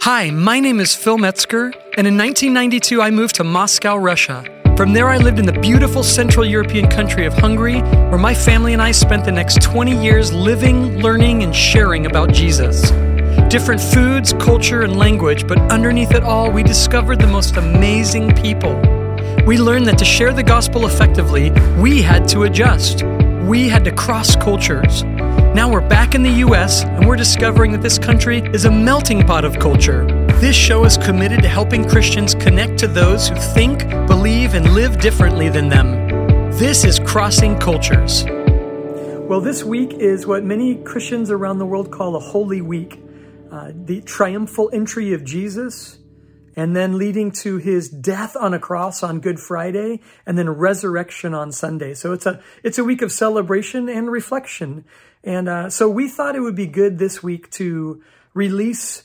Hi, my name is Phil Metzger, and in 1992 I moved to Moscow, Russia. From there I lived in the beautiful Central European country of Hungary, where my family and I spent the next 20 years living, learning, and sharing about Jesus. Different foods, culture, and language, but underneath it all, we discovered the most amazing people. We learned that to share the gospel effectively, we had to adjust. We had to cross cultures. Now we're back in the U.S., and we're discovering that this country is a melting pot of culture. This show is committed to helping Christians connect to those who think, believe, and live differently than them. This is Crossing Cultures. Well, this week is what many Christians around the world call a Holy Week. The triumphal entry of Jesus, and then leading to his death on a cross on Good Friday, and then resurrection on Sunday. So it's a week of celebration and reflection. And so we thought it would be good this week to release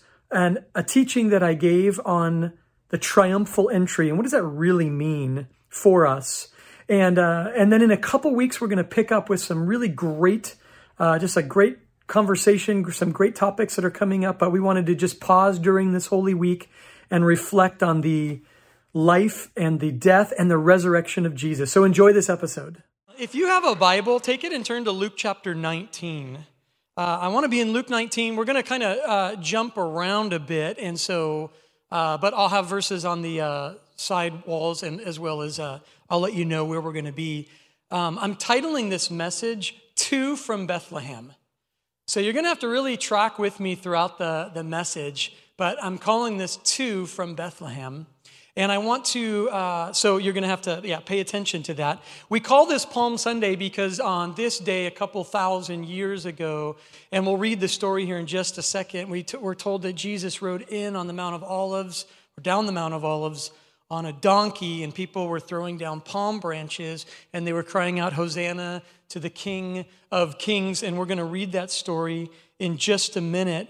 a teaching that I gave on the triumphal entry. And what does that really mean for us? And then in a couple weeks, we're going to pick up with some really great, just a great conversation, some great topics that are coming up. But we wanted to just pause during this Holy Week and reflect on the life and the death and the resurrection of Jesus. So enjoy this episode. If you have a Bible, take it and turn to Luke chapter 19. I want to be in Luke 19. We're going to kind of jump around a bit, and so, but I'll have verses on the side walls, and as well as I'll let you know where we're going to be. I'm titling this message, Two from Bethlehem. So you're going to have to really track with me throughout the message, but I'm calling this Two from Bethlehem. And I want to, so you're going to have to, pay attention to that. We call this Palm Sunday because on this day, a couple thousand years ago, and we'll read the story here in just a second, we're told that Jesus rode in on the Mount of Olives, or down the Mount of Olives, on a donkey, and people were throwing down palm branches, and they were crying out, Hosanna to the King of Kings. And we're going to read that story in just a minute.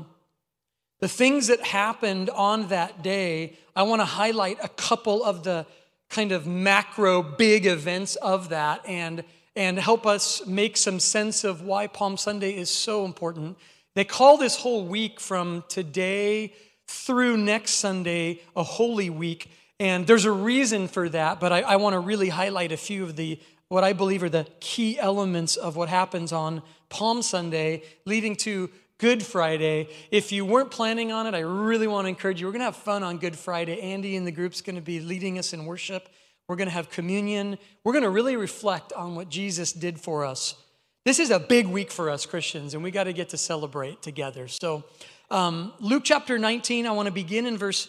The things that happened on that day, I want to highlight a couple of the kind of macro big events of that and help us make some sense of why Palm Sunday is so important. They call this whole week from today through next Sunday a Holy Week, and there's a reason for that, but I want to really highlight a few of what I believe are the key elements of what happens on Palm Sunday, leading to Good Friday. If you weren't planning on it, I really want to encourage you. We're going to have fun on Good Friday. Andy and the group's going to be leading us in worship. We're going to have communion. We're going to really reflect on what Jesus did for us. This is a big week for us Christians, and we got to get to celebrate together. So Luke chapter 19, I want to begin in verse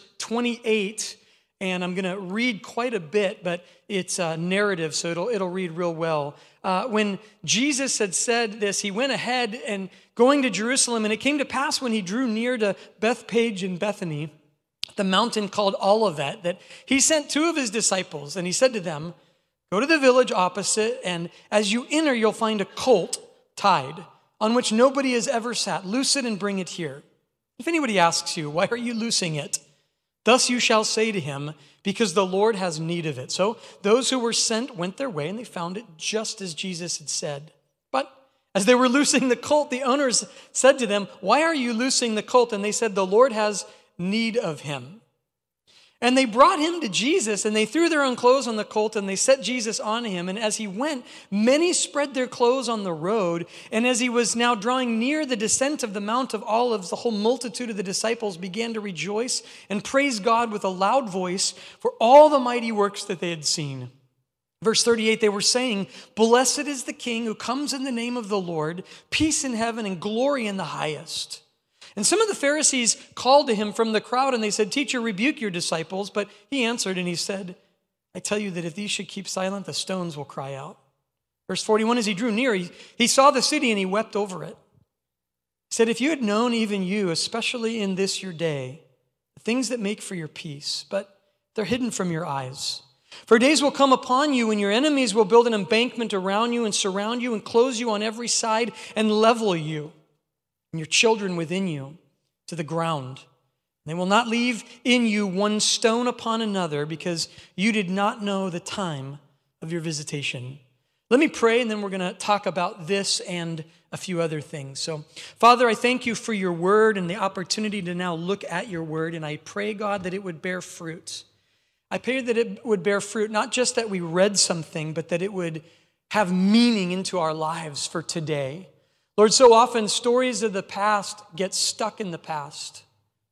28, and I'm going to read quite a bit, but it's a narrative, so it'll read real well. When Jesus had said this, he went ahead and going to Jerusalem, and it came to pass when he drew near to Bethphage and Bethany, the mountain called Olivet, that he sent two of his disciples, and he said to them, go to the village opposite, and as you enter, you'll find a colt tied, on which nobody has ever sat. Loose it and bring it here. If anybody asks you, why are you loosing it? Thus you shall say to him, because the Lord has need of it. So those who were sent went their way, and they found it just as Jesus had said. But as they were loosing the colt, the owners said to them, why are you loosing the colt? And they said, the Lord has need of him. And they brought him to Jesus, and they threw their own clothes on the colt, and they set Jesus on him. And as he went, many spread their clothes on the road. And as he was now drawing near the descent of the Mount of Olives, the whole multitude of the disciples began to rejoice and praise God with a loud voice for all the mighty works that they had seen. Verse 38, they were saying, blessed is the King who comes in the name of the Lord, peace in heaven and glory in the highest. And some of the Pharisees called to him from the crowd, and they said, teacher, rebuke your disciples. But he answered and he said, I tell you that if these should keep silent, the stones will cry out. Verse 41, as he drew near, he saw the city and he wept over it. He said, if you had known, even you, especially in this your day, the things that make for your peace, but they're hidden from your eyes. For days will come upon you when your enemies will build an embankment around you and surround you and close you on every side and level you and your children within you to the ground. They will not leave in you one stone upon another because you did not know the time of your visitation. Let me pray, and then we're going to talk about this and a few other things. So, Father, I thank you for your word and the opportunity to now look at your word, and I pray, God, that it would bear fruit. I pray that it would bear fruit, not just that we read something, but that it would have meaning into our lives for today. Lord, so often stories of the past get stuck in the past.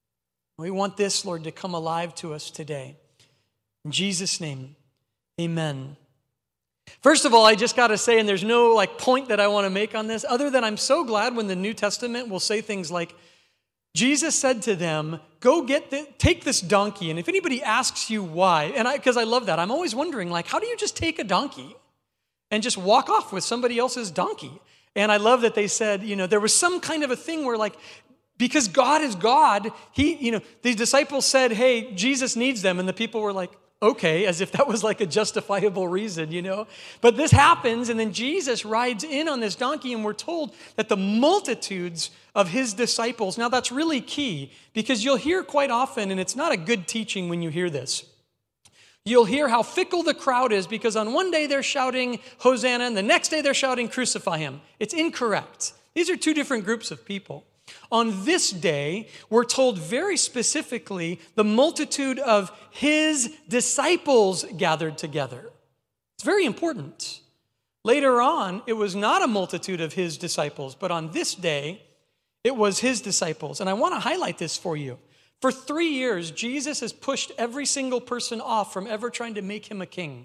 We want this, Lord, to come alive to us today. In Jesus' name, amen. First of all, I just got to say, and there's no point that I want to make on this, other than I'm so glad when the New Testament will say things like, Jesus said to them, go take this donkey, and if anybody asks you why, and because I love that, I'm always wondering, how do you just take a donkey and just walk off with somebody else's donkey? And I love that they said, there was some kind of a thing where because God is God, the disciples said, hey, Jesus needs them, and the people were like, okay, as if that was a justifiable reason, But this happens, and then Jesus rides in on this donkey, and we're told that the multitudes of his disciples, now that's really key, because you'll hear quite often, and it's not a good teaching when you hear this, you'll hear how fickle the crowd is, because on one day they're shouting, Hosanna, and the next day they're shouting, crucify him. It's incorrect. These are two different groups of people. On this day, we're told very specifically, the multitude of his disciples gathered together. It's very important. Later on, it was not a multitude of his disciples, but on this day, it was his disciples. And I want to highlight this for you. For 3 years, Jesus has pushed every single person off from ever trying to make him a king.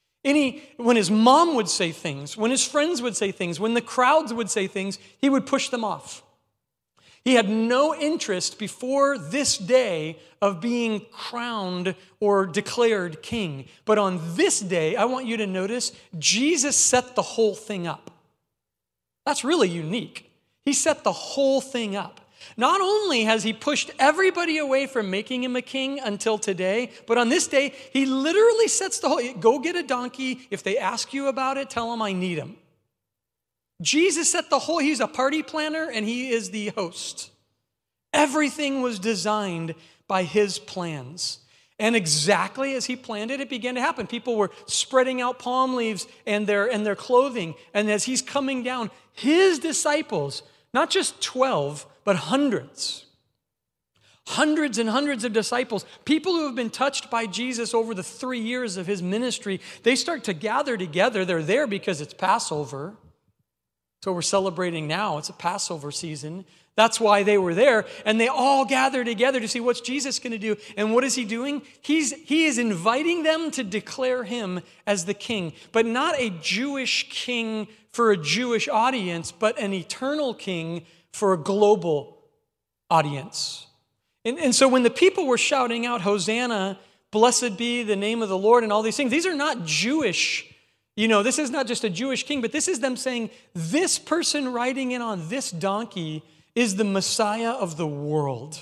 When his mom would say things, when his friends would say things, when the crowds would say things, he would push them off. He had no interest before this day of being crowned or declared king. But on this day, I want you to notice, Jesus set the whole thing up. That's really unique. He set the whole thing up. Not only has he pushed everybody away from making him a king until today, but on this day, he literally sets the whole, go get a donkey. If they ask you about it, tell them I need him. Jesus set the whole, he's a party planner and he is the host. Everything was designed by his plans. And exactly as he planned it, it began to happen. People were spreading out palm leaves and their clothing. And as he's coming down, his disciples, not just 12, but hundreds. Hundreds and hundreds of disciples, people who have been touched by Jesus over the 3 years of his ministry, they start to gather together. They're there because it's Passover. So we're celebrating now. It's a Passover season. That's why they were there. And they all gather together to see what's Jesus going to do. And what is he doing? He is inviting them to declare him as the king. But not a Jewish king for a Jewish audience, but an eternal king for a global audience. And so when the people were shouting out, Hosanna, blessed be the name of the Lord, and all these things, these are not Jewish. This is not just a Jewish king, but this is them saying, this person riding in on this donkey is the Messiah of the world.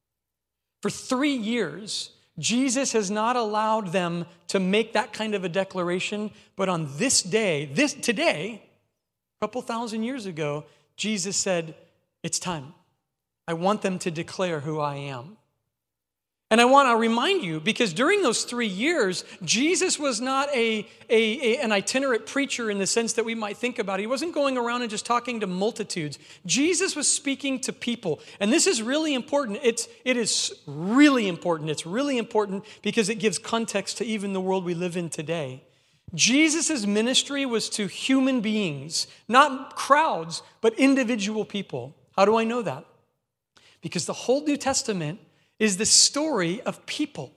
For 3 years, Jesus has not allowed them to make that kind of a declaration, but on this day, today, a couple thousand years ago, Jesus said, it's time. I want them to declare who I am. And I want to remind you, because during those 3 years, Jesus was not an itinerant preacher in the sense that we might think about. He wasn't going around and just talking to multitudes. Jesus was speaking to people. And this is really important. It is really important. It's really important because it gives context to even the world we live in today. Jesus' ministry was to human beings, not crowds, but individual people. How do I know that? Because the whole New Testament is the story of people.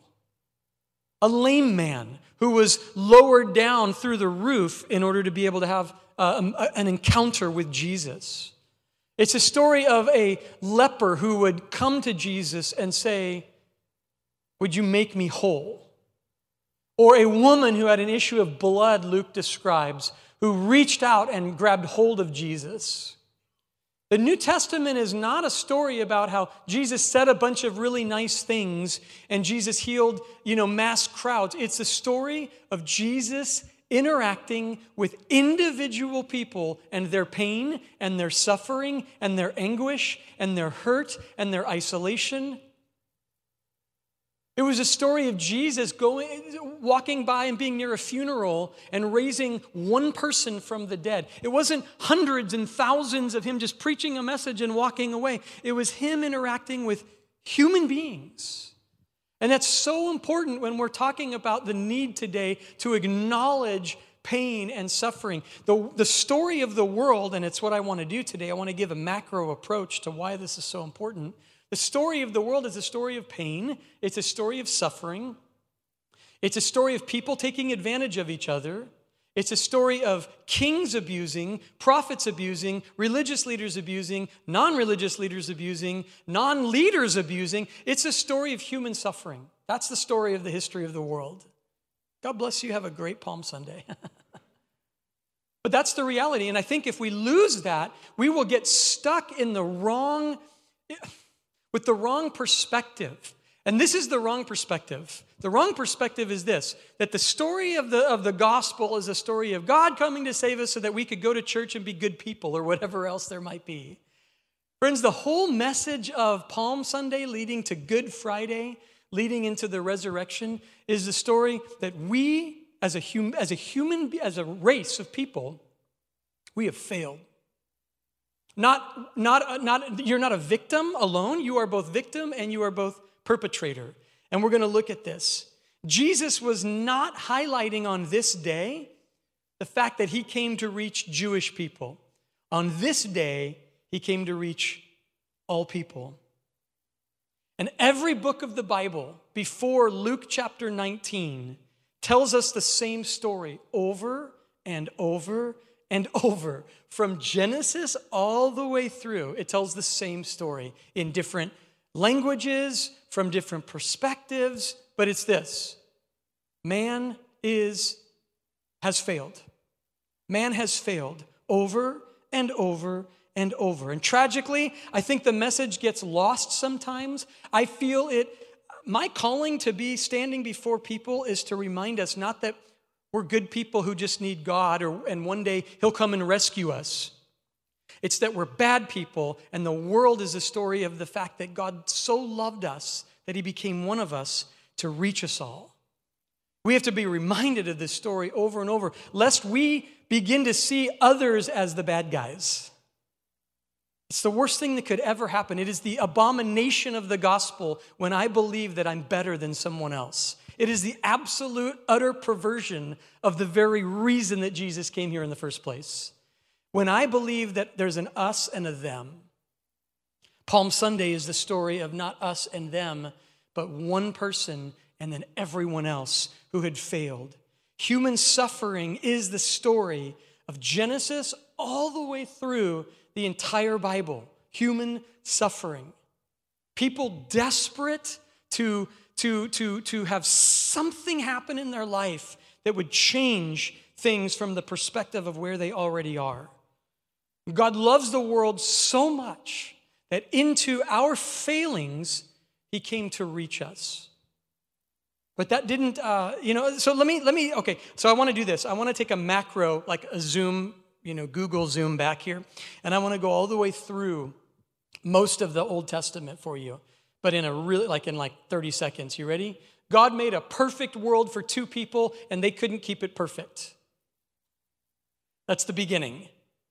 A lame man who was lowered down through the roof in order to be able to have an encounter with Jesus. It's a story of a leper who would come to Jesus and say, would you make me whole? Or a woman who had an issue of blood, Luke describes, who reached out and grabbed hold of Jesus. The New Testament is not a story about how Jesus said a bunch of really nice things and Jesus healed, mass crowds. It's a story of Jesus interacting with individual people and their pain and their suffering and their anguish and their hurt and their isolation. It was a story of Jesus walking by and being near a funeral and raising one person from the dead. It wasn't hundreds and thousands of him just preaching a message and walking away. It was him interacting with human beings. And that's so important when we're talking about the need today to acknowledge pain and suffering. The story of the world, and it's what I want to do today, I want to give a macro approach to why this is so important. The story of the world is a story of pain. It's a story of suffering. It's a story of people taking advantage of each other. It's a story of kings abusing, prophets abusing, religious leaders abusing, non-religious leaders abusing, non-leaders abusing. It's a story of human suffering. That's the story of the history of the world. God bless you. Have a great Palm Sunday. But that's the reality. And I think if we lose that, we will get stuck in with the wrong perspective. And this is the wrong perspective. The wrong perspective is this, that the story of the gospel is a story of God coming to save us so that we could go to church and be good people or whatever else there might be. Friends, the whole message of Palm Sunday leading to Good Friday, leading into the resurrection, is the story that we, as a race of people, we have failed. You're not a victim alone. You are both victim and you are both perpetrator. And we're going to look at this. Jesus was not highlighting on this day the fact that he came to reach Jewish people. On this day, he came to reach all people. And every book of the Bible before Luke chapter 19 tells us the same story over and over and over. From Genesis all the way through, it tells the same story in different languages, from different perspectives, but it's this: man has failed. Man has failed over and over and over. And tragically, I think the message gets lost sometimes. I feel my calling to be standing before people is to remind us not that we're good people who just need God and one day he'll come and rescue us. It's that we're bad people, and the world is a story of the fact that God so loved us that he became one of us to reach us all. We have to be reminded of this story over and over, lest we begin to see others as the bad guys. It's the worst thing that could ever happen. It is the abomination of the gospel when I believe that I'm better than someone else. It is the absolute, utter perversion of the very reason that Jesus came here in the first place. When I believe that there's an us and a them. Palm Sunday is the story of not us and them, but one person and then everyone else who had failed. Human suffering is the story of Genesis all the way through the entire Bible. Human suffering. People desperate to have something happen in their life that would change things from the perspective of where they already are. God loves the world so much that into our failings, he came to reach us. But that didn't, so okay, so I want to do this. I want to take a macro, like a zoom, Google Zoom back here, and I want to go all the way through most of the Old Testament for you, but in 30 seconds. You ready? God made a perfect world for two people, and they couldn't keep it perfect. That's the beginning.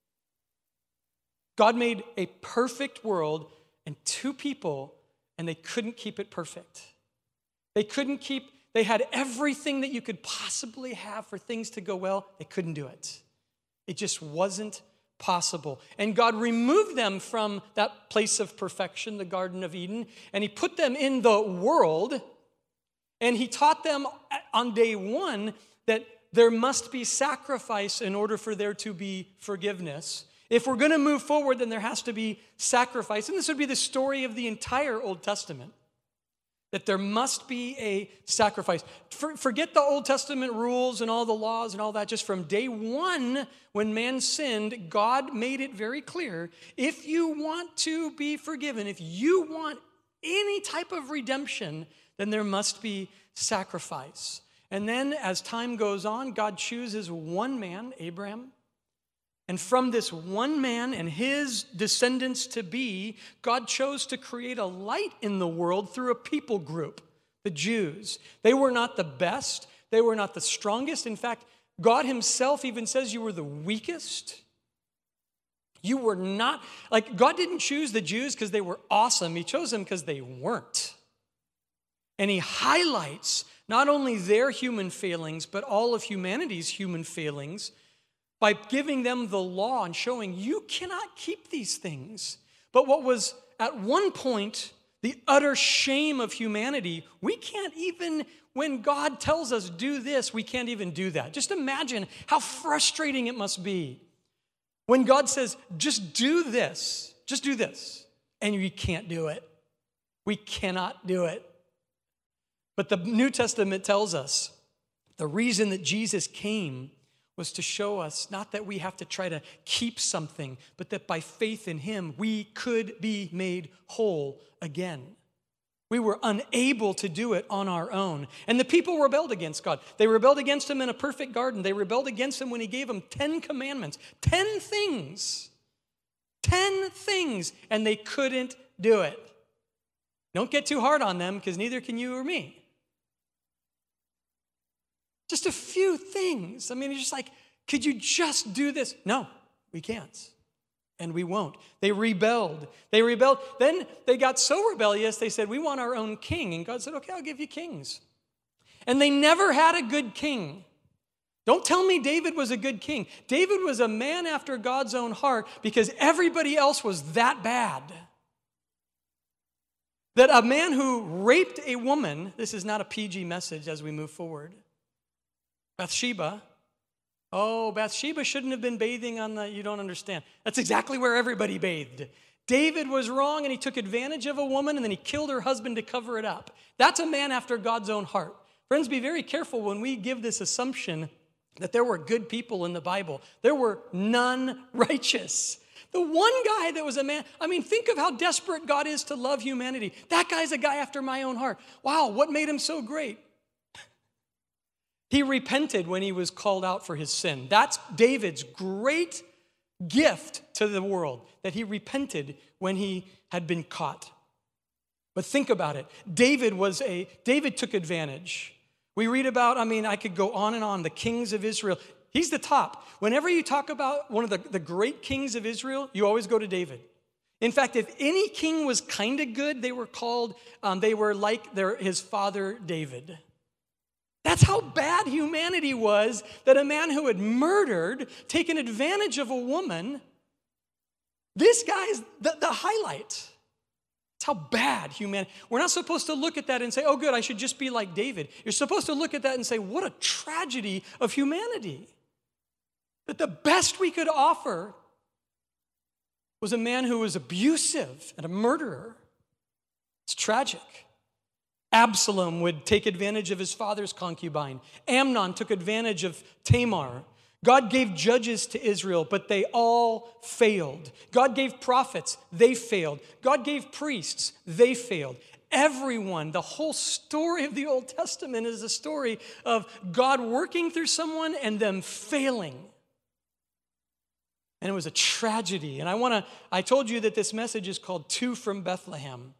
God made a perfect world and two people, and they couldn't keep it perfect. They had everything that you could possibly have for things to go well. They couldn't do it. It just wasn't possible. And God removed them from that place of perfection, the Garden of Eden, and he put them in the world, and he taught them on day one that there must be sacrifice in order for there to be forgiveness. If we're going to move forward, then there has to be sacrifice. And this would be the story of the entire Old Testament, that there must be a sacrifice. Forget the Old Testament rules and all the laws and all that. Just from day one, when man sinned, God made it very clear, if you want to be forgiven, if you want any type of redemption, then there must be sacrifice. And then as time goes on, God chooses one man, Abraham. And from this one man and his descendants to be, God chose to create a light in the world through a people group, the Jews. They were not the best. They were not the strongest. In fact, God himself even says you were the weakest. You were not, like, God didn't choose the Jews because they were awesome. He chose them because they weren't. And he highlights not only their human failings, but all of humanity's human failings by giving them the law and showing you cannot keep these things. But what was at one point the utter shame of humanity, we can't even, when God tells us do this, we can't even do that. Just imagine how frustrating it must be when God says, just do this, and you can't do it. We cannot do it. But the New Testament tells us the reason that Jesus came was to show us not that we have to try to keep something, but that by faith in him, we could be made whole again. We were unable to do it on our own. And the people rebelled against God. They rebelled against him in a perfect garden. They rebelled against him when he gave them 10 commandments, 10 things, and they couldn't do it. Don't get too hard on them, because neither can you or me. Just a few things. I mean, it's just like, could you just do this? No, we can't. And we won't. They rebelled. Then they got so rebellious, they said, we want our own king. And God said, okay, I'll give you kings. And they never had a good king. Don't tell me David was a good king. David was a man after God's own heart because everybody else was that bad. That a man who raped a woman, this is not a PG message as we move forward, Bathsheba. Oh, Bathsheba shouldn't have been bathing on the, you don't understand. That's exactly where everybody bathed. David was wrong and he took advantage of a woman and then he killed her husband to cover it up. That's a man after God's own heart. Friends, be very careful when we give this assumption that there were good people in the Bible. There were none righteous. The one guy that was a man, I mean, think of how desperate God is to love humanity. That guy's a guy after my own heart. Wow, what made him so great? He repented when he was called out for his sin. That's David's great gift to the world, that he repented when he had been caught. But think about it. David took advantage. We read about, I could go on and on, the kings of Israel. He's the top. Whenever you talk about one of the great kings of Israel, you always go to David. In fact, if any king was kind of good, they were like his father David. That's how bad humanity was, that a man who had murdered, taken advantage of a woman, this guy's the highlight. That's how bad humanity. We're not supposed to look at that and say, oh good, I should just be like David. You're supposed to look at that and say, what a tragedy of humanity. That the best we could offer was a man who was abusive and a murderer. It's tragic. Absalom would take advantage of his father's concubine. Amnon took advantage of Tamar. God gave judges to Israel, but they all failed. God gave prophets, they failed. God gave priests, they failed. Everyone, the whole story of the Old Testament is a story of God working through someone and them failing. And it was a tragedy. And I told you that this message is called Two from Bethlehem.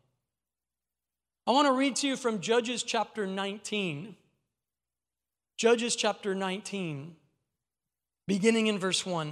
I want to read to you from Judges chapter 19. Judges chapter 19, beginning in verse 1.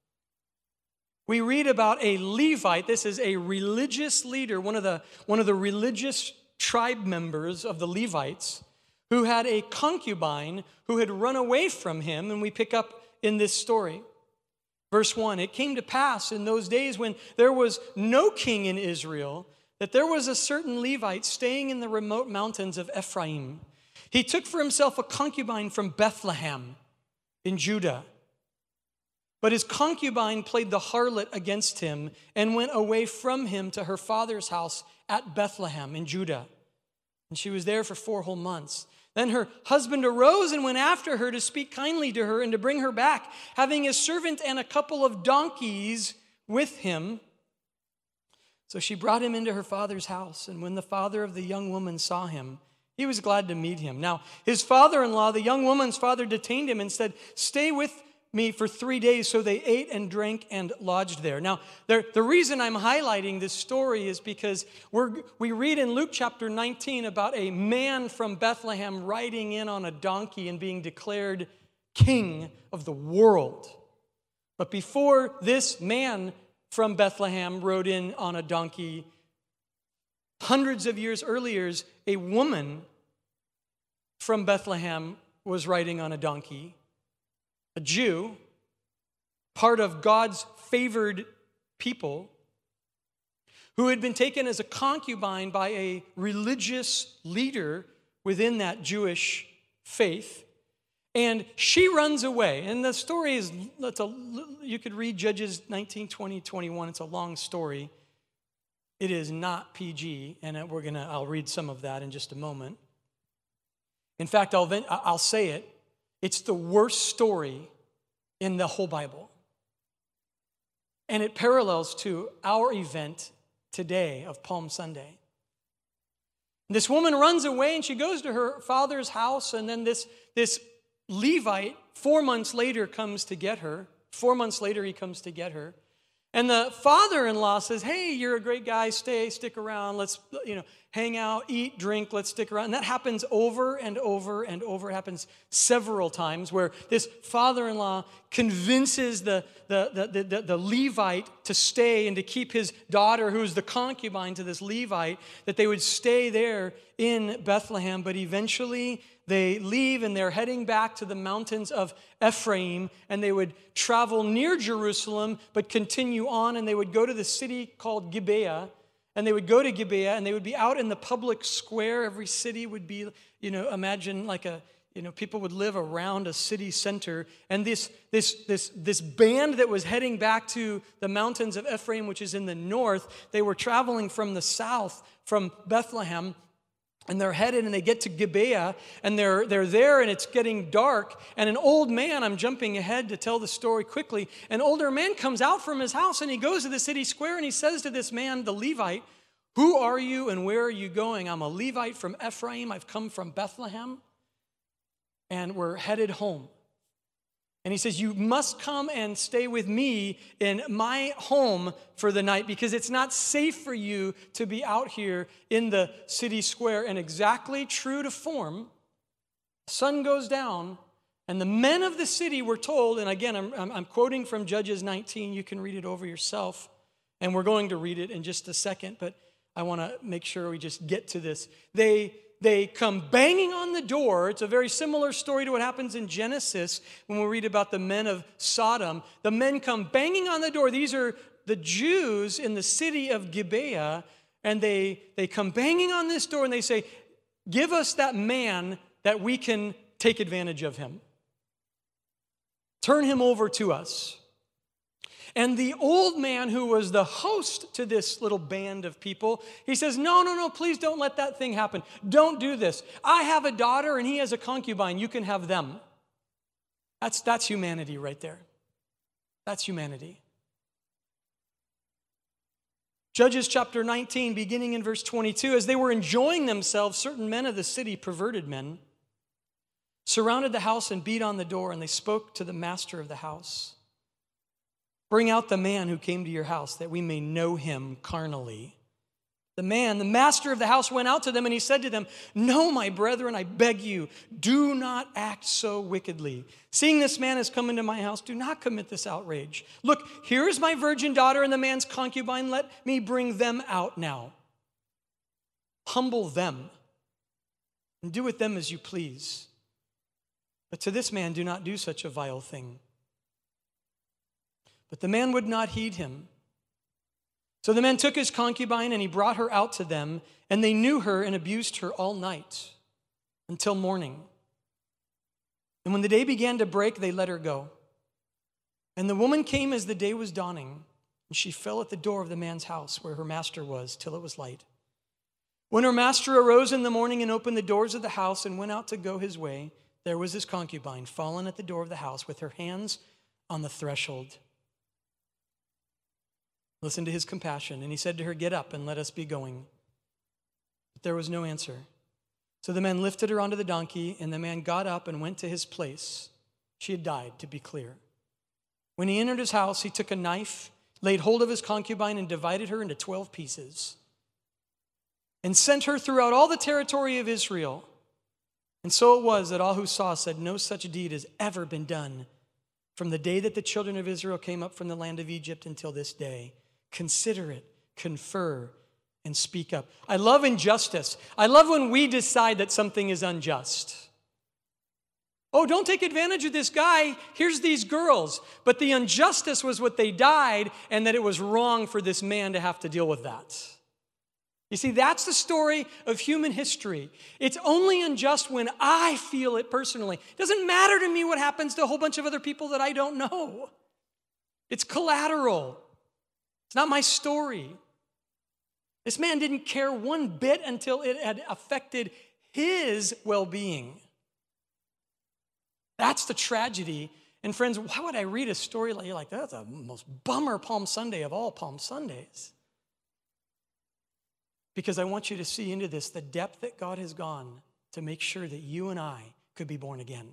We read about a Levite. This is a religious leader, one of the religious tribe members of the Levites, who had a concubine who had run away from him, and we pick up in this story. Verse 1, it came to pass in those days when there was no king in Israel, that there was a certain Levite staying in the remote mountains of Ephraim. He took for himself a concubine from Bethlehem in Judah. But his concubine played the harlot against him and went away from him to her father's house at Bethlehem in Judah. And she was there for 4 whole months. Then her husband arose and went after her to speak kindly to her and to bring her back, having a servant and a couple of donkeys with him. So she brought him into her father's house, and when the father of the young woman saw him, he was glad to meet him. Now, his father-in-law, the young woman's father, detained him and said, "Stay with me for 3 days. So they ate and drank and lodged there. Now, the reason I'm highlighting this story is because we read in Luke chapter 19 about a man from Bethlehem riding in on a donkey and being declared king of the world. But before this man from Bethlehem rode in on a donkey, hundreds of years earlier, a woman from Bethlehem was riding on a donkey. A Jew, part of God's favored people, who had been taken as a concubine by a religious leader within that Jewish faith. And she runs away. And the story is, you could read Judges 19, 20, 21. It's a long story. It is not PG, and I'll read some of that in just a moment. In fact, I'll say it. It's the worst story in the whole Bible. And it parallels to our event today of Palm Sunday. This woman runs away and she goes to her father's house, and then this Levite 4 months later comes to get her. 4 months later he comes to get her. And the father-in-law says, hey, you're a great guy, stick around, let's, hang out, eat, drink, let's stick around. And that happens over and over and over. It happens several times where this father-in-law convinces the Levite to stay and to keep his daughter, who's the concubine to this Levite, that they would stay there in Bethlehem. But eventually they leave and they're heading back to the mountains of Ephraim, and they would travel near Jerusalem but continue on, and they would go to the city called Gibeah. And they would go to Gibeah, and they would be out in the public square. Every city would be, imagine like people would live around a city center. And this band that was heading back to the mountains of Ephraim, which is in the north, they were traveling from the south, from Bethlehem. And they're headed, and they get to Gibeah, and they're there, and it's getting dark. And an old man, I'm jumping ahead to tell the story quickly, an older man comes out from his house, and he goes to the city square, and he says to this man, the Levite, who are you and where are you going? I'm a Levite from Ephraim. I've come from Bethlehem, and we're headed home. And he says, you must come and stay with me in my home for the night, because it's not safe for you to be out here in the city square. And exactly true to form, the sun goes down, and the men of the city were told, and again, I'm quoting from Judges 19. You can read it over yourself, and we're going to read it in just a second, but I want to make sure we just get to this. They come banging on the door. It's a very similar story to what happens in Genesis when we read about the men of Sodom. The men come banging on the door. These are the Jews in the city of Gibeah, and they come banging on this door, and they say, give us that man that we can take advantage of him. Turn him over to us. And the old man, who was the host to this little band of people, he says, no, please don't let that thing happen. Don't do this. I have a daughter and he has a concubine. You can have them. That's humanity right there. That's humanity. Judges chapter 19, beginning in verse 22, as they were enjoying themselves, certain men of the city, perverted men, surrounded the house and beat on the door, and they spoke to the master of the house. Bring out the man who came to your house, that we may know him carnally. The master of the house, went out to them, and he said to them, no, my brethren, I beg you, do not act so wickedly. Seeing this man has come into my house, do not commit this outrage. Look, here is my virgin daughter and the man's concubine. Let me bring them out now. Humble them, and do with them as you please. But to this man do not do such a vile thing. But the man would not heed him. So the man took his concubine, and he brought her out to them, and they knew her and abused her all night until morning. And when the day began to break, they let her go. And the woman came as the day was dawning, and she fell at the door of the man's house where her master was till it was light. When her master arose in the morning and opened the doors of the house and went out to go his way, there was his concubine fallen at the door of the house with her hands on the threshold. Listen to his compassion. And he said to her, get up and let us be going. But there was no answer. So the men lifted her onto the donkey, and the man got up and went to his place. She had died, to be clear. When he entered his house, he took a knife, laid hold of his concubine, and divided her into 12 pieces, and sent her throughout all the territory of Israel. And so it was that all who saw said, no such deed has ever been done from the day that the children of Israel came up from the land of Egypt until this day. Consider it, confer, and speak up. I love injustice. I love when we decide that something is unjust. Oh, don't take advantage of this guy. Here's these girls. But the injustice was what they died, and that it was wrong for this man to have to deal with that. You see, that's the story of human history. It's only unjust when I feel it personally. It doesn't matter to me what happens to a whole bunch of other people that I don't know. It's collateral. It's not my story. This man didn't care one bit until it had affected his well-being. That's the tragedy. And friends, why would I read a story like you're like, that's the most bummer Palm Sunday of all Palm Sundays? Because I want you to see into this, the depth that God has gone to make sure that you and I could be born again.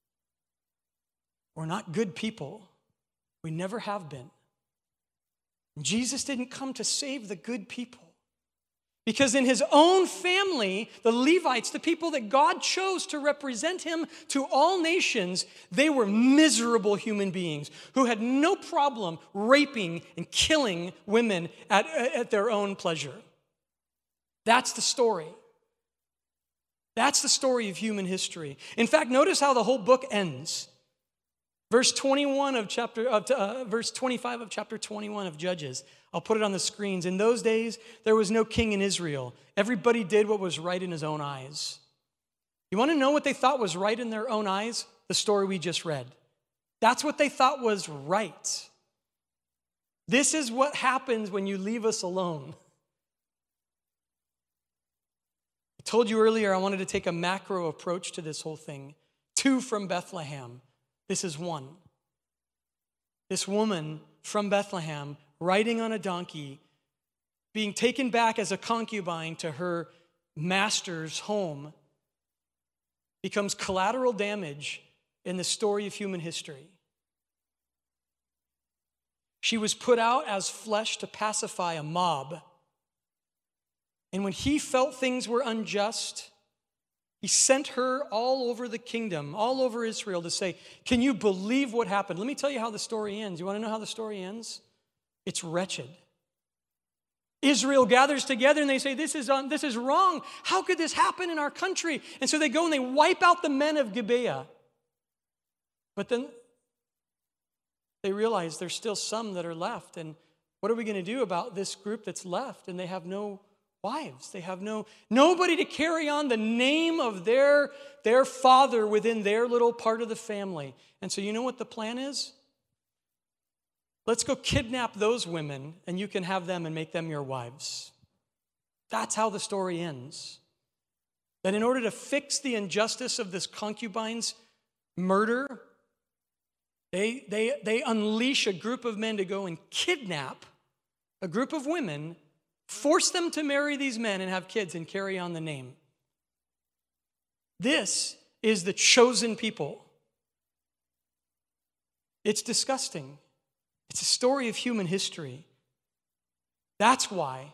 We're not good people. We never have been. Jesus didn't come to save the good people. Because in his own family, the Levites, the people that God chose to represent him to all nations, they were miserable human beings who had no problem raping and killing women at their own pleasure. That's the story. That's the story of human history. In fact, notice how the whole book ends. Verse 25 of chapter 21 of Judges. I'll put it on the screens. In those days, there was no king in Israel. Everybody did what was right in his own eyes. You want to know what they thought was right in their own eyes? The story we just read. That's what they thought was right. This is what happens when you leave us alone. I told you earlier I wanted to take a macro approach to this whole thing. 2 from Bethlehem. This is 1. This woman from Bethlehem, riding on a donkey, being taken back as a concubine to her master's home, becomes collateral damage in the story of human history. She was put out as flesh to pacify a mob. And when he felt things were unjust, he sent her all over the kingdom, all over Israel to say, can you believe what happened? Let me tell you how the story ends. You want to know how the story ends? It's wretched. Israel gathers together and they say, this is wrong. How could this happen in our country? And so they go and they wipe out the men of Gibeah. But then they realize there's still some that are left. And what are we going to do about this group that's left? And they have no wives. They have nobody to carry on the name of their father within their little part of the family. And so you know what the plan is? Let's go kidnap those women and you can have them and make them your wives. That's how the story ends. That in order to fix the injustice of this concubine's murder, they unleash a group of men to go and kidnap a group of women, force them to marry these men and have kids and carry on the name. This is the chosen people. It's disgusting. It's a story of human history. That's why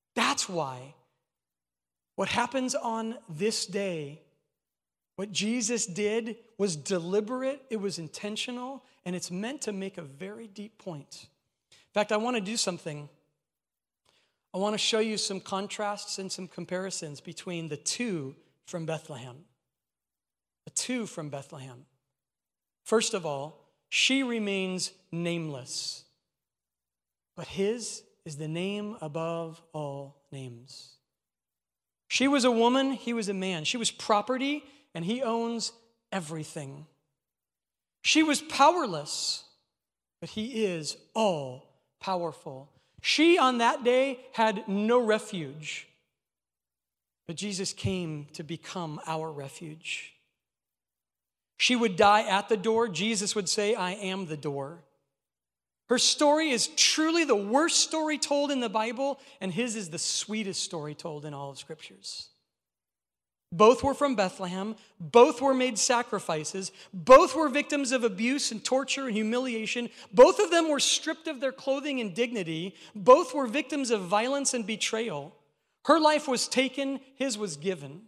what happens on this day, what Jesus did was deliberate, it was intentional, and it's meant to make a very deep point. In fact, I want to do something. I want to show you some contrasts and some comparisons between the 2 from Bethlehem. The 2 from Bethlehem. First of all, she remains nameless, but his is the name above all names. She was a woman, he was a man. She was property, and he owns everything. She was powerless, but he is all powerful. She on that day had no refuge, but Jesus came to become our refuge. She would die at the door. Jesus would say, I am the door. Her story is truly the worst story told in the Bible, and his is the sweetest story told in all of Scriptures. Both were from Bethlehem. Both were made sacrifices. Both were victims of abuse and torture and humiliation. Both of them were stripped of their clothing and dignity. Both were victims of violence and betrayal. Her life was taken, his was given.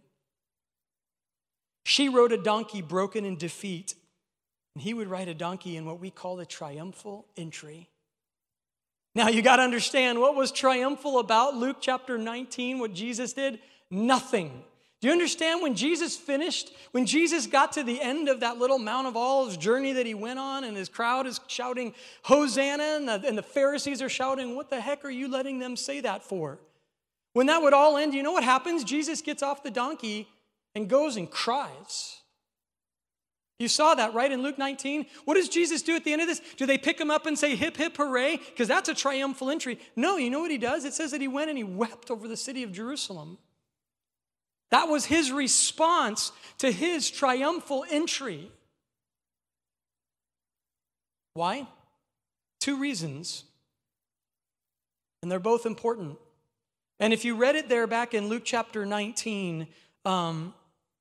She rode a donkey broken in defeat, and he would ride a donkey in what we call the triumphal entry. Now you got to understand what was triumphal about Luke chapter 19, what Jesus did? Nothing. Do you understand when Jesus finished, when Jesus got to the end of that little Mount of Olives journey that he went on, and his crowd is shouting, Hosanna, and the Pharisees are shouting, what the heck are you letting them say that for? When that would all end, you know what happens? Jesus gets off the donkey and goes and cries. You saw that, right, in Luke 19? What does Jesus do at the end of this? Do they pick him up and say, hip, hip, hooray? Because that's a triumphal entry. No, you know what he does? It says that he went and he wept over the city of Jerusalem. That was his response to his triumphal entry. Why? 2 reasons. And they're both important. And if you read it there back in Luke chapter 19, I'll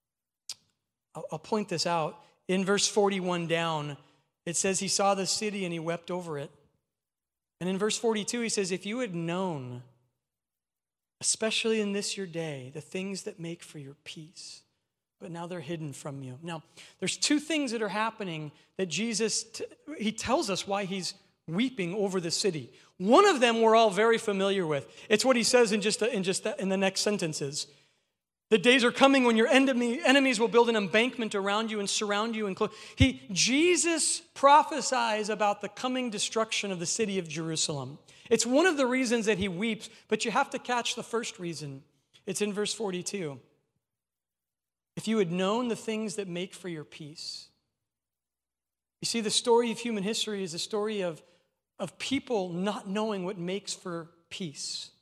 point this out. In verse 41 down, it says he saw the city and he wept over it. And in verse 42, he says, if you had known, especially in this your day, the things that make for your peace, but now they're hidden from you. Now, there's 2 things that are happening that Jesus, he tells us why he's weeping over the city. One of them we're all very familiar with. It's what he says in the next sentences. The days are coming when your enemies will build an embankment around you and surround you. Jesus prophesies about the coming destruction of the city of Jerusalem. It's one of the reasons that he weeps, but you have to catch the first reason. It's in verse 42. If you had known the things that make for your peace. You see, the story of human history is a story of people not knowing what makes for peace.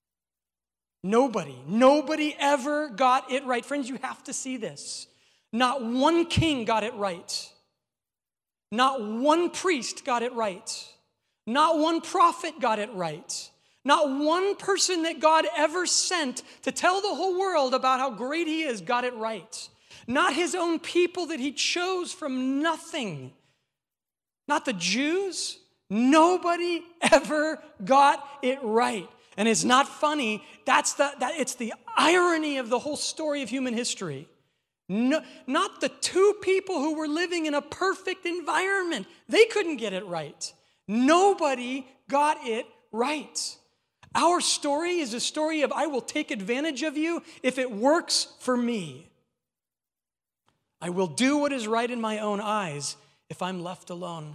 Nobody ever got it right. Friends, you have to see this. Not one king got it right. Not one priest got it right. Not one prophet got it right. Not one person that God ever sent to tell the whole world about how great he is got it right. Not his own people that he chose from nothing. Not the Jews. Nobody ever got it right. And it's not funny. It's the irony of the whole story of human history. No, not the 2 people who were living in a perfect environment. They couldn't get it right. Nobody got it right. Our story is a story of I will take advantage of you if it works for me. I will do what is right in my own eyes if I'm left alone.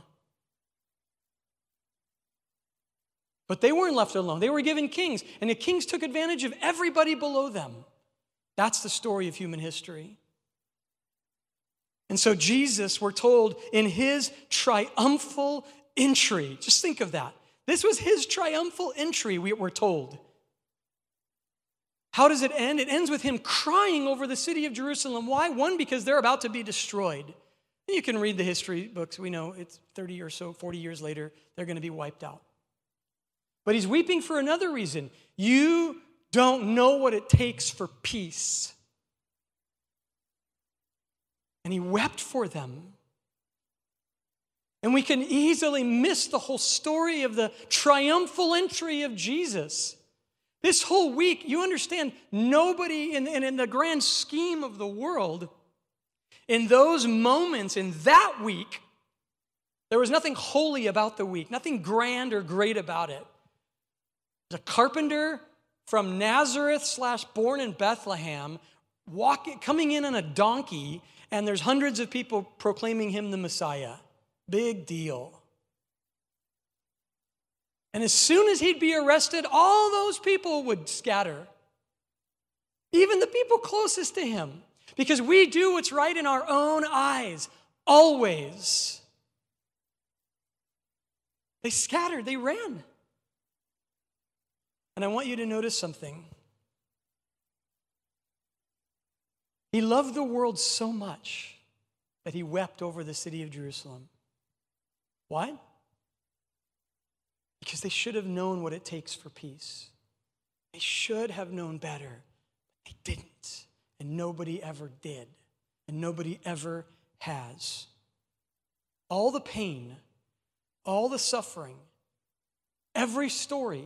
But they weren't left alone. They were given kings, and the kings took advantage of everybody below them. That's the story of human history. And so Jesus, we're told, in his triumphal entry, just think of that. This was his triumphal entry, we're told. How does it end? It ends with him crying over the city of Jerusalem. Why? 1, because they're about to be destroyed. You can read the history books. We know it's 30 or so, 40 years later, they're going to be wiped out. But he's weeping for another reason. You don't know what it takes for peace. And he wept for them. And we can easily miss the whole story of the triumphal entry of Jesus. This whole week, you understand, nobody in the grand scheme of the world, in those moments, in that week, there was nothing holy about the week, nothing grand or great about it. The carpenter from Nazareth / born in Bethlehem, coming in on a donkey, and there's hundreds of people proclaiming him the Messiah. Big deal. And as soon as he'd be arrested, all those people would scatter. Even the people closest to him. Because we do what's right in our own eyes, always. They scattered, they ran. And I want you to notice something. He loved the world so much that he wept over the city of Jerusalem. Why? Because they should have known what it takes for peace. They should have known better. They didn't. and nobody ever did, and nobody ever has. All the pain, all the suffering, every story,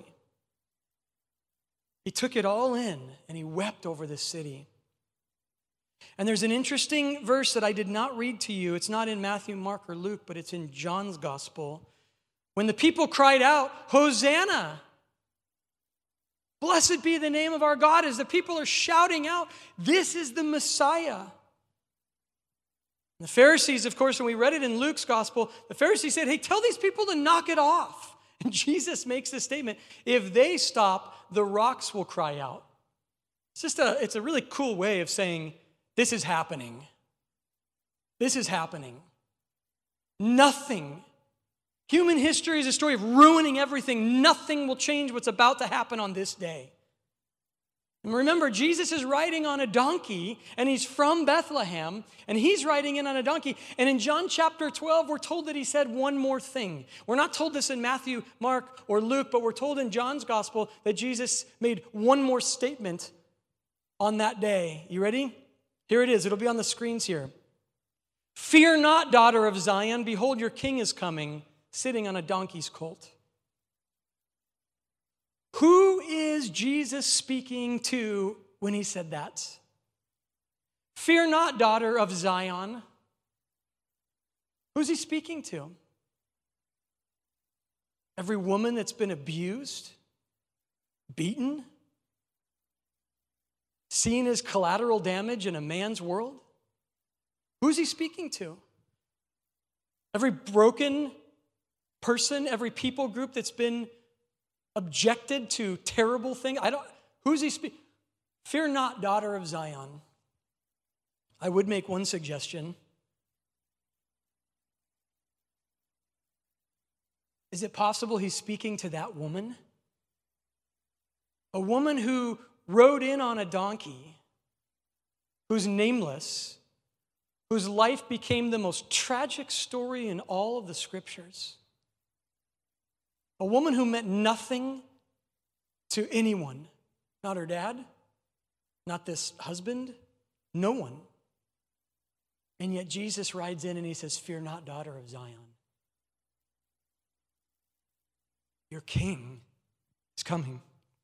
he took it all in and he wept over this city. And there's an interesting verse that I did not read to you. It's not in Matthew, Mark, or Luke, but it's in John's gospel. When the people cried out, Hosanna! Blessed be the name of our God, as the people are shouting out, this is the Messiah. The Pharisees, of course, when we read it in Luke's gospel, the Pharisees said, hey, tell these people to knock it off. And Jesus makes this statement, if they stop, the rocks will cry out. It's a really cool way of saying, this is happening. This is happening. Nothing. Human history is a story of ruining everything. Nothing will change what's about to happen on this day. And remember, Jesus is riding on a donkey, and he's from Bethlehem, and he's riding in on a donkey. And in John chapter 12, we're told that he said one more thing. We're not told this in Matthew, Mark, or Luke, but we're told in John's gospel that Jesus made one more statement on that day. You ready? Here it is. It'll be on the screens here. Fear not, daughter of Zion. Behold, your king is coming, sitting on a donkey's colt. Who is Jesus speaking to when he said that? Fear not, daughter of Zion. Who's he speaking to? Every woman that's been abused, beaten, seen as collateral damage in a man's world? Who's he speaking to? Every broken person, every people group that's been objected to terrible things. Who's he speaking? Fear not, daughter of Zion. I would make one suggestion. Is it possible he's speaking to that woman? A woman who rode in on a donkey, who's nameless, whose life became the most tragic story in all of the scriptures. A woman who meant nothing to anyone. Not her dad, not this husband, no one. And yet Jesus rides in and he says, fear not, daughter of Zion. Your king is coming.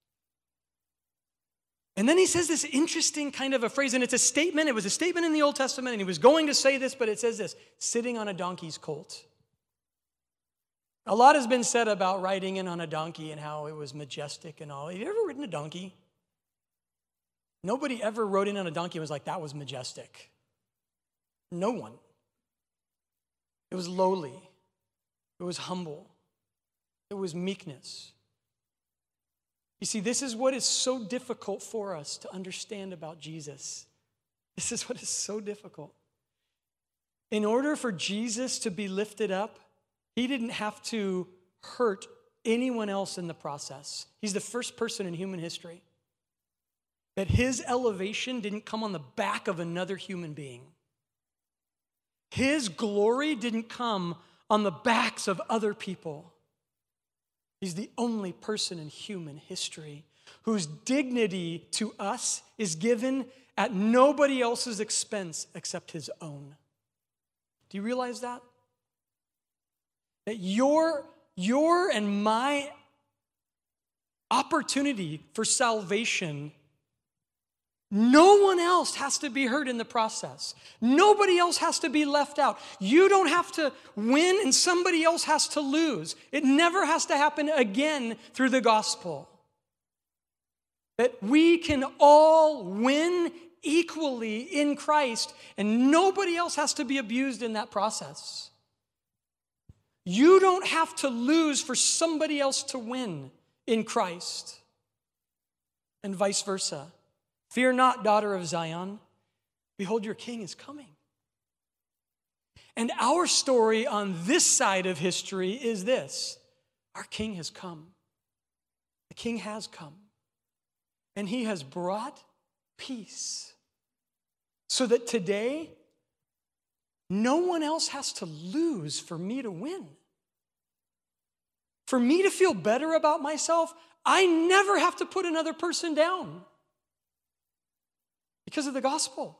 And then he says this interesting kind of a phrase, and it's a statement. It was a statement in the Old Testament, and he was going to say this, but it says this, sitting on a donkey's colt. A lot has been said about riding in on a donkey and how it was majestic and all. Have you ever ridden a donkey? Nobody ever rode in on a donkey and was like, that was majestic. No one. It was lowly. It was humble. It was meekness. You see, this is what is so difficult for us to understand about Jesus. This is what is so difficult. In order for Jesus to be lifted up, he didn't have to hurt anyone else in the process. He's the first person in human history that his elevation didn't come on the back of another human being. His glory didn't come on the backs of other people. He's the only person in human history whose dignity to us is given at nobody else's expense except his own. Do you realize that? That your and my opportunity for salvation, no one else has to be hurt in the process. Nobody else has to be left out. You don't have to win and somebody else has to lose. It never has to happen again through the gospel. That we can all win equally in Christ and nobody else has to be abused in that process. You don't have to lose for somebody else to win in Christ, and vice versa. Fear not, daughter of Zion. Behold, your king is coming. And our story on this side of history is this. Our king has come. The king has come. And he has brought peace. So that today, no one else has to lose for me to win. For me to feel better about myself, I never have to put another person down. because of the gospel.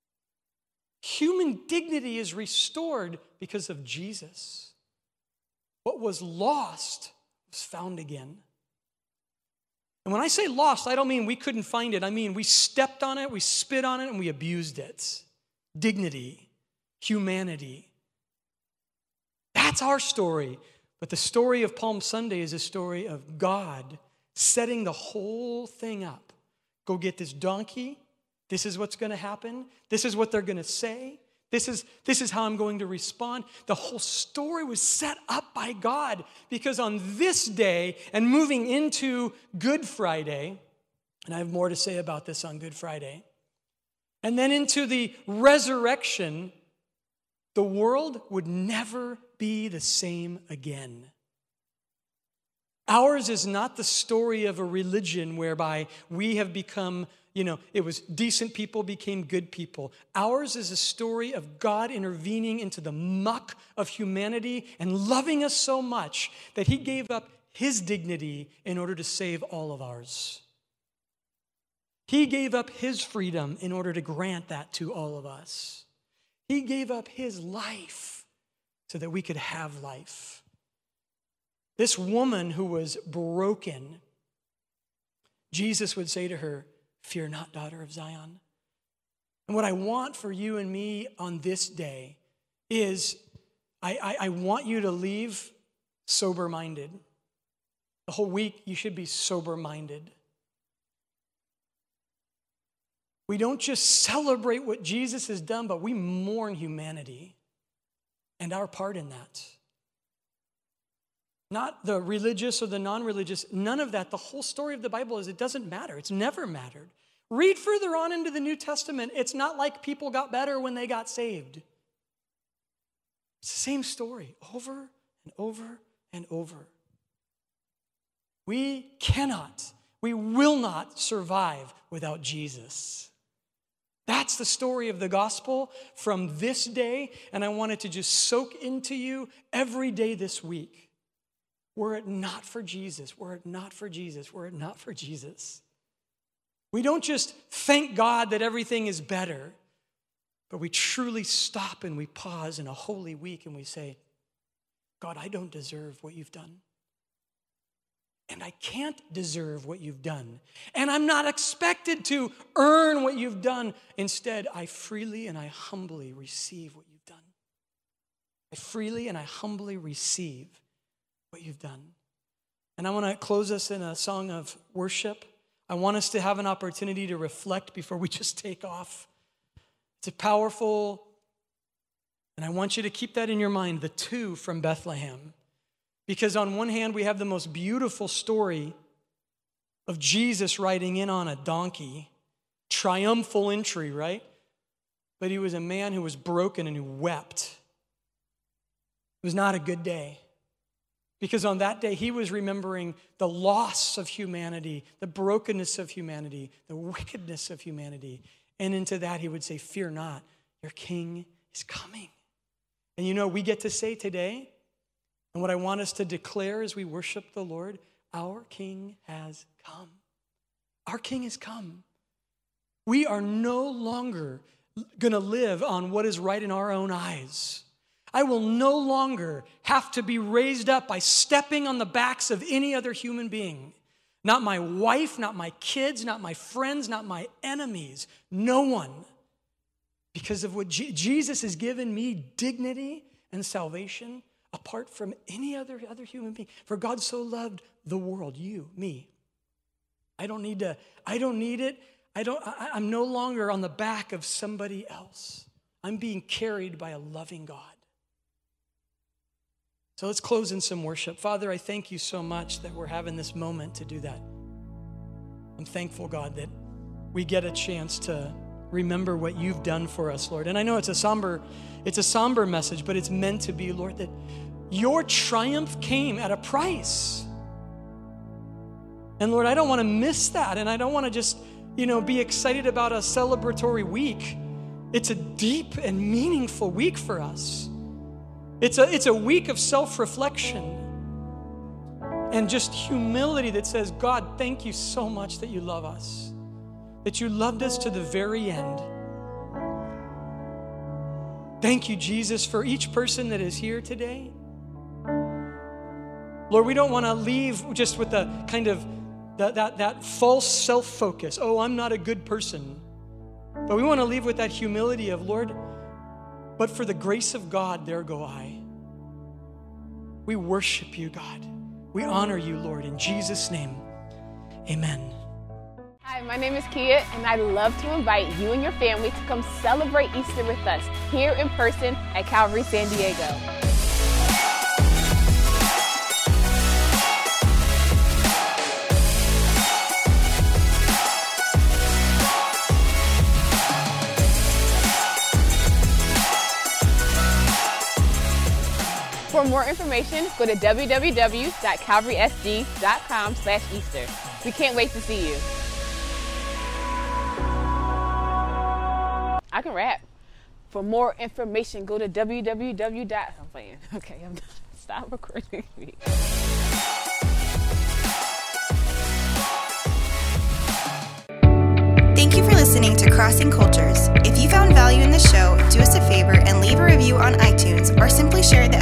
Human dignity is restored because of Jesus. What was lost was found again. And when I say lost, I don't mean we couldn't find it. I mean we stepped on it, we spit on it, and we abused it. Dignity, humanity. That's our story. But the story of Palm Sunday is a story of God setting the whole thing up. Go get this donkey. This is what's going to happen. This is what they're going to say. This is how I'm going to respond. The whole story was set up by God because on this day and moving into Good Friday, and I have more to say about this on Good Friday, and then into the resurrection, the world would never be the same again. Ours is not the story of a religion whereby we have become, it was decent people became good people. Ours is a story of God intervening into the muck of humanity and loving us so much that he gave up his dignity in order to save all of ours. He gave up his freedom in order to grant that to all of us. He gave up his life so that we could have life. This woman who was broken, Jesus would say to her, "Fear not, daughter of Zion." And what I want for you and me on this day is I want you to leave sober-minded. The whole week you should be sober-minded. We don't just celebrate what Jesus has done, but we mourn humanity and our part in that. Not the religious or the non-religious, none of that. The whole story of the Bible is it doesn't matter. It's never mattered. Read further on into the New Testament. It's not like people got better when they got saved. It's the same story over and over and over. We will not survive without Jesus. That's the story of the gospel from this day, and I want it to just soak into you every day this week. Were it not for Jesus, were it not for Jesus, were it not for Jesus. We don't just thank God that everything is better, but we truly stop and we pause in a holy week and we say, God, I don't deserve what you've done. And I can't deserve what you've done. And I'm not expected to earn what you've done. Instead, I freely and I humbly receive what you've done. I freely and I humbly receive what you've done. And I want to close us in a song of worship. I want us to have an opportunity to reflect before we just take off. It's a powerful, and I want you to keep that in your mind, the two from Bethlehem. Because on one hand, we have the most beautiful story of Jesus riding in on a donkey, triumphal entry, right? But he was a man who was broken and who wept. It was not a good day. Because on that day, he was remembering the loss of humanity, the brokenness of humanity, the wickedness of humanity. And into that, he would say, fear not, your king is coming. And we get to say today, and what I want us to declare as we worship the Lord, our king has come. Our king has come. We are no longer going to live on what is right in our own eyes. I will no longer have to be raised up by stepping on the backs of any other human being. Not my wife, not my kids, not my friends, not my enemies. No one. Because of what Jesus has given me dignity and salvation apart from any other human being. For God so loved the world, you, me. I don't need it. I'm no longer on the back of somebody else. I'm being carried by a loving God. So let's close in some worship. Father, I thank you so much that we're having this moment to do that. I'm thankful, God, that we get a chance to remember what you've done for us, Lord. And I know it's a somber message, but it's meant to be, Lord, that your triumph came at a price. And Lord, I don't want to miss that. And I don't want to just, be excited about a celebratory week. It's a deep and meaningful week for us. It's a week of self-reflection and just humility that says, God, thank you so much that you love us. that you loved us to the very end. Thank you, Jesus, for each person that is here today. Lord, we don't want to leave just with the kind of that false self-focus. Oh, I'm not a good person. But we want to leave with that humility of, Lord, but for the grace of God, there go I. We worship you, God. We honor you, Lord, in Jesus' name. Amen. Hi, my name is Kia, and I'd love to invite you and your family to come celebrate Easter with us here in person at Calvary San Diego. For more information, go to www.calvarysd.com/Easter. We can't wait to see you. I can rap. For more information, go to I'm playing. Okay, I'm done. Stop recording me. Thank you for listening to Crossing Cultures. If you found value in the show, do us a favor and leave a review on iTunes or simply share the